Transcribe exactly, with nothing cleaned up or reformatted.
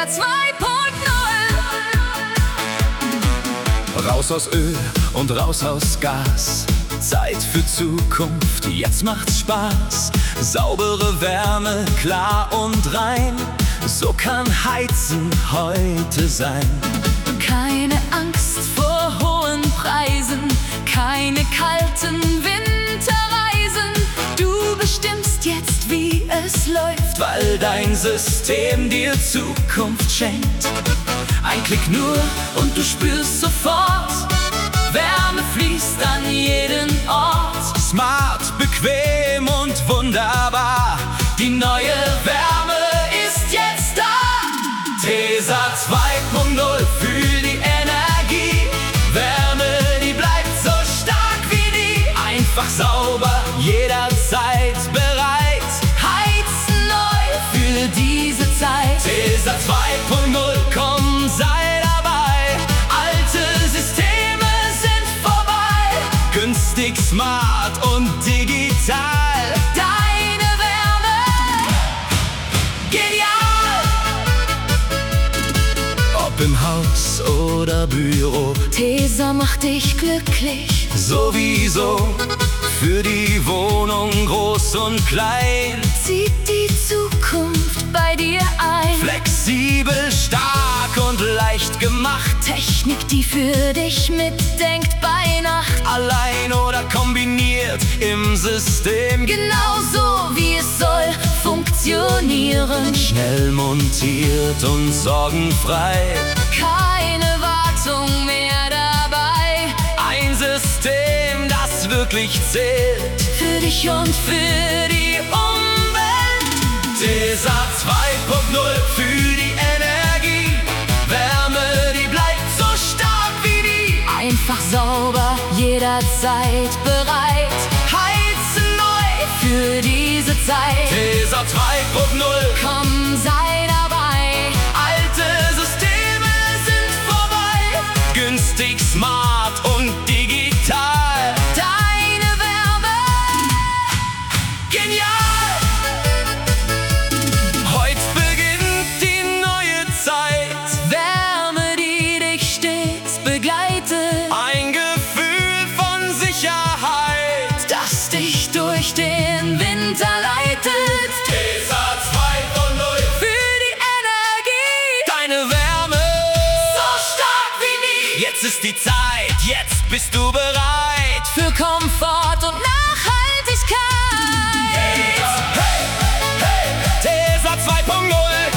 Tesa zwei Punkt null. Raus aus Öl und raus aus Gas. Zeit für Zukunft, jetzt macht's Spaß. Saubere Wärme, klar und rein. So kann Heizen heute sein. Keine Angst vor hohen Preisen, keine kalten Winterreisen. Du bestimmst jetzt, wie es läuft, weil dein System dir Zukunft schenkt. Ein Klick nur und du spürst sofort, Wärme fließt an jeden Ort. Smart, bequem und wunderbar, die neue Wärme ist jetzt da. Tesa zwei Punkt null, fühl die Energie. Wärme, die bleibt so stark wie nie. Einfach sauber, jederzeit bereit. Heizen neu für diese Zeit. Tesa zwei Punkt null, komm, sei dabei. Alte Systeme sind vorbei. Günstig, smart und digital. deine Wärme genial. Ob im Haus oder Büro, Tesa macht dich glücklich. sowieso. Für die Wohnung groß und klein. Zieht die Zukunft bei dir ein. Flexibel, stark und leicht gemacht. Technik, die für dich mitdenkt bei Nacht. Allein oder kombiniert im System. Genauso wie es soll funktionieren. Schnell montiert und sorgenfrei. Keine Wartung mehr dabei. Ein System, das wirklich zählt. Für dich und für die Umwelt. Tesa zwei Punkt null, für die Energie. Wärme, die bleibt so stark wie nie. Einfach sauber, jederzeit bereit. Heizen neu Für diese Zeit. Tesa zwei Punkt null, Komm, sei dabei. alte Systeme sind vorbei. Günstig, smart und digital. Deine Wärme Genial! Heute beginnt die neue Zeit. Wärme, die dich stets begleitet. Ein Gefühl von Sicherheit, Das dich durch den Winter leitet. Tesa zwei Punkt null, Für die Energie. deine Wärme So stark wie nie. Jetzt ist die Zeit, jetzt bist du bereit. Für Komfort und Nachhaltigkeit. Hey, hey, Tesa zwei Punkt null.